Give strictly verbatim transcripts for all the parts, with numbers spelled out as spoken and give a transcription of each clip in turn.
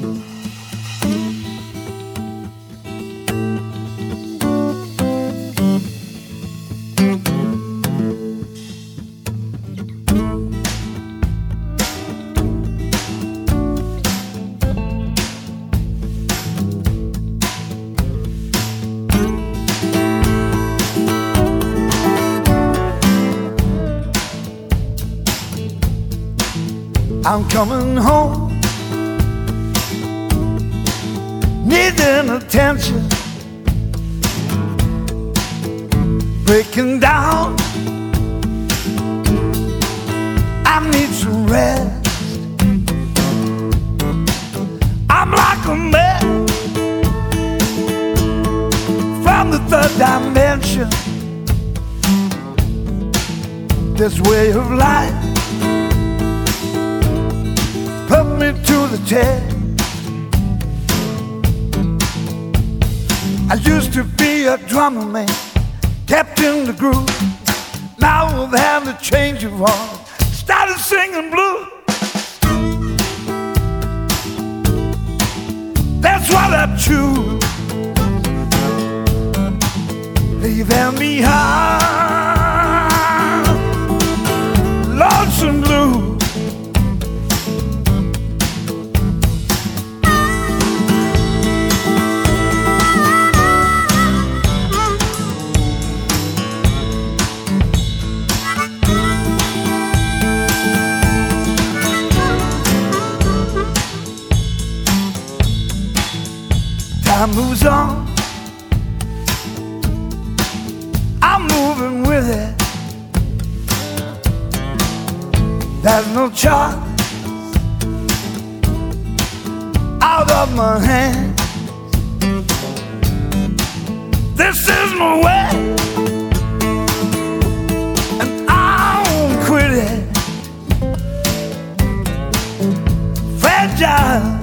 I'm coming home, needing attention, breaking down. I need some rest. I'm like a man from the third dimension. This way of life put me to the test. I used to be a drummer man, kept in the groove. Now I've had a change of heart, started singing blues. That's what I choose, leaving me high, lonesome blue. Time moves on, I'm moving with it. There's no choice out of my hands. This is my way, and I won't quit it. Fragile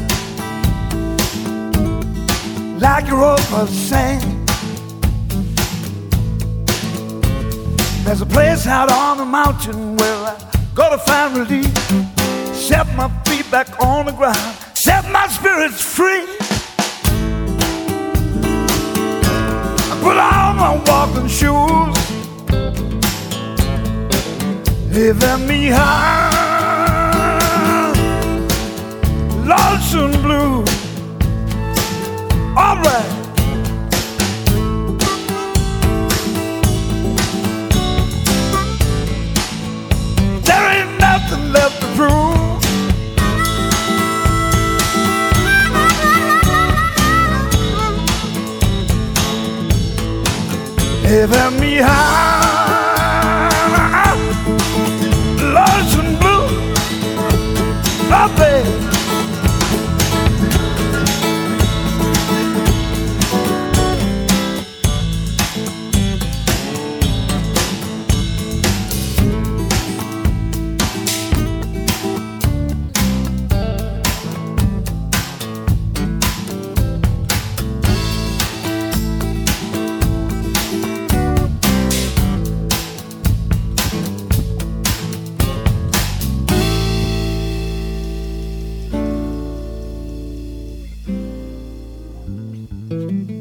like a rope of sand. There's a place out on the mountain where I go to find relief, set my feet back on the ground, set my spirits free. I put on my walking shoes, leaving me high, lonesome blue. All right. There ain't nothing left to prove. Leaving me high, lonesome blue. Oh, baby. Thank you.